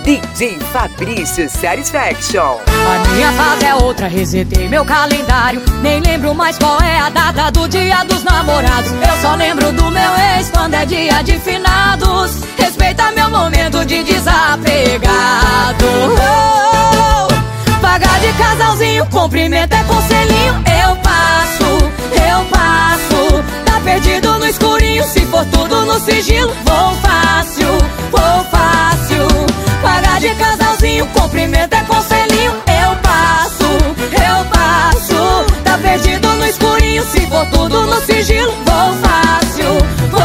DJ Fabrício Satisfaction. A minha fase é outra, resetei meu calendário. Nem lembro mais qual é a data do dia dos namorados. Eu só lembro do meu ex quando é dia de finados. Respeita meu momento de desapegado. Pagar de casalzinho, cumprimento é conselhinho. Eu passo. Tá perdido no escurinho, se for tudo no sigilo. Vou fácil. Pagar de casalzinho, cumprimento é conselhinho. Eu passo. Tá perdido no escurinho, se for tudo no sigilo. Vou fácil.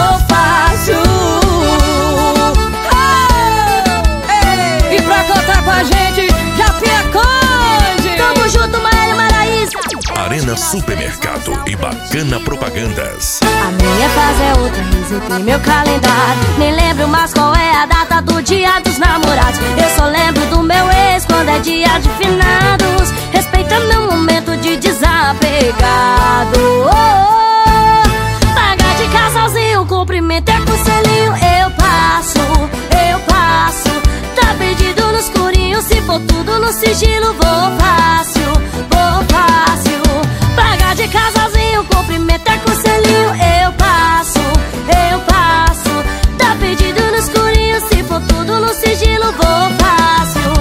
E pra cantar com a gente, Japinha Conde. Tamo junto, Maíra Maraísa. Arena Supermercado e Bacana Propagandas. A minha fase é outra, resetei meu calendário. Nem lembro mais qual é a data do dia dos namorados. Eu só lembro do meu ex quando é dia de finados. Respeita meu momento de desapegado. Pagar de casalzinho, cumprimento é conselhinho. Eu passo. Tá perdido no escurinho, se for tudo no sigilo. Vou fácil. Pagar de casalzinho, cumprimento é conselhinho. Eu passo. Tá perdido no escurinho, se for tudo no sigilo. Vou fácil.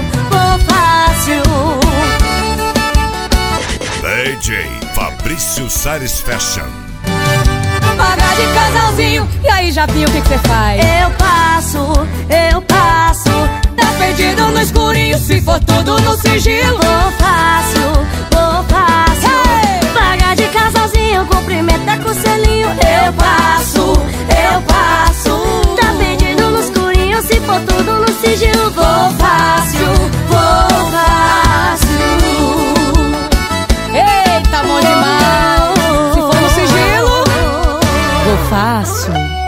DJ Fabrício Satisfaction. Pagar de casalzinho, e aí Japinha, o que cê faz? Eu passo. Tá perdido no escurinho, se for tudo no sigilo. Vou fácil. Pagar de casalzinho, cumprimento é conselhinho. Eu passo. Tá perdido no escurinho, se for tudo no sigilo. Vou fácil. Eita, mão de mal. Se for no sigilo, vou fácil.